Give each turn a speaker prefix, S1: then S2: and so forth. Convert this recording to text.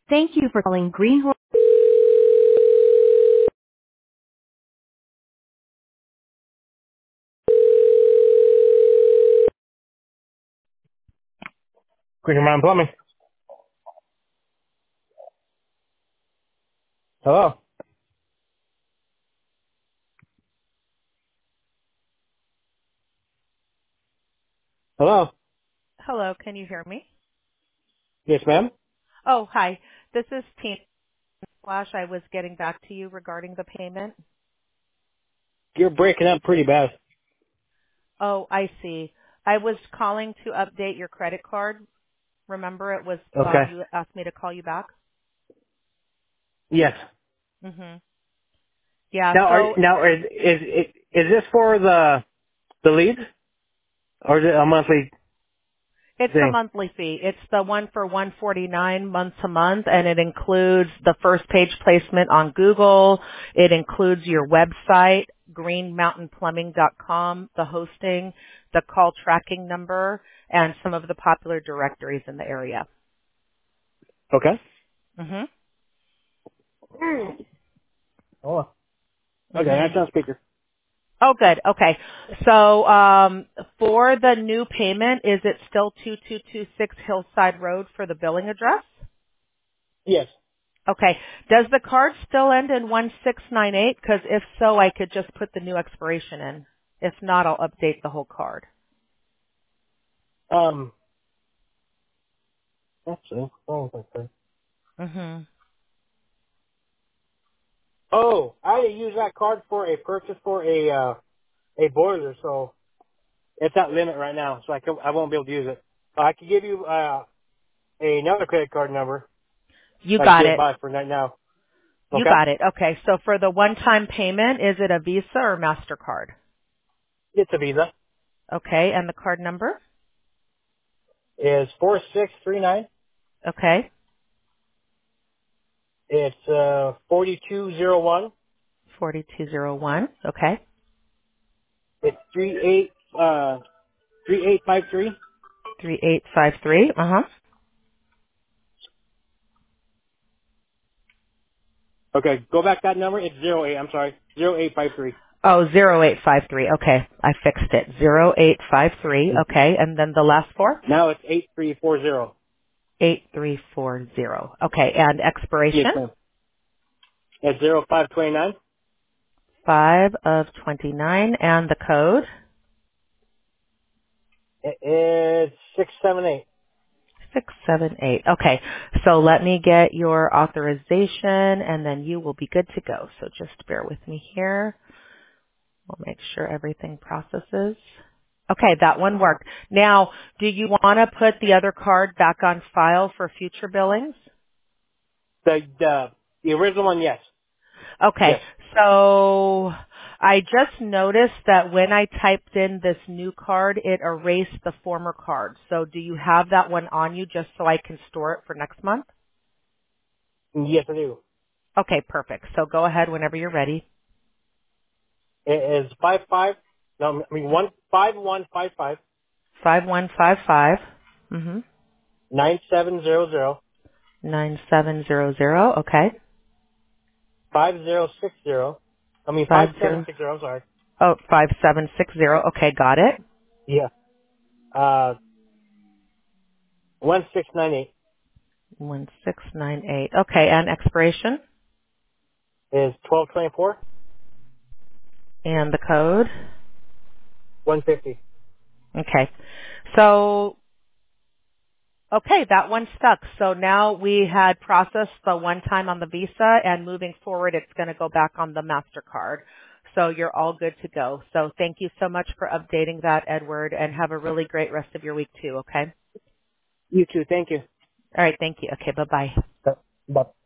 S1: Thank you for calling Greenhorn. Green Mountain Plumbing. Hello. Hello.
S2: Hello, can you hear me?
S1: Yes, ma'am.
S2: Oh, hi. This is Tina Flash. I was getting back to you regarding the payment.
S1: You're breaking up pretty bad.
S2: Oh, I see. I was calling to update your credit card. Remember it was
S1: Okay.
S2: you asked me to call you back?
S1: Yes.
S2: Mhm. Yeah,
S1: Now,
S2: so
S1: is this for the leads or is it a monthly
S2: it's a
S1: thing?
S2: monthly fee. It's the one for 149 month to month, and it includes the first page placement on Google. It includes your website, greenmountainplumbing.com, the hosting, the call tracking number, and some of the popular directories in the area.
S1: Okay.
S2: Mhm.
S1: Oh. Okay, that's
S2: Mhm.
S1: on speaker.
S2: Oh, good. Okay. So, for the new payment, is it still 2226 Hillside Road for the billing address?
S1: Yes.
S2: Okay. Does the card still end in 1698? Because if so, I could just put the new expiration in. If not, I'll update the whole card.
S1: Um. Actually, okay.
S2: hmm
S1: Oh, I used that card for a purchase for a boiler, so it's at limit right now, so I won't be able to use it. I could give you another credit card number.
S2: You
S1: I can
S2: got
S1: get it
S2: it.
S1: by for right now.
S2: You
S1: Okay.
S2: got it. Okay. So for the one-time payment, is it a Visa or MasterCard?
S1: It's a Visa.
S2: Okay. And the card number?
S1: Is 4639.
S2: Okay.
S1: It's 4201.
S2: 4201. Okay.
S1: It's 3853.
S2: 3853. Uh-huh.
S1: Okay, go back that number. It's 08. I'm sorry, 0853.
S2: Oh, 0853. Okay. I fixed it. 0853. Okay. And then the last four?
S1: Now it's 8340.
S2: 8340. Okay. And
S1: Yes,
S2: expiration?
S1: ma'am. It's 0529.
S2: 5 of 29. And the code?
S1: It's 678.
S2: 678. Okay. So let me get your authorization and then you will be good to go. So just bear with me here. We'll make sure everything processes. Okay, that one worked. Now, do you want to put the other card back on file for future billings?
S1: The original one, yes.
S2: Okay,
S1: Yes.
S2: so I just noticed that when I typed in this new card, it erased the former card. So do you have that one on you just so I can store it for next month?
S1: Yes, I do.
S2: Okay, perfect. So go ahead whenever you're ready.
S1: It is 5155
S2: 5155. Mm-hmm.
S1: 9700
S2: 9700. Okay.
S1: 5060.
S2: Five
S1: 5760. I'm sorry.
S2: 5760. Okay, got it.
S1: Yeah. 1698
S2: 1698. Okay, and expiration
S1: is 1224
S2: and the code.
S1: 150.
S2: Okay. So, okay, that one stuck. So now we had processed the one time on the Visa and moving forward it's going to go back on the MasterCard. So you're all good to go. So thank you so much for updating that, Edward, and have a really great rest of your week too, okay?
S1: You too. Thank you.
S2: All right, thank you. Okay, bye-bye.
S1: Bye.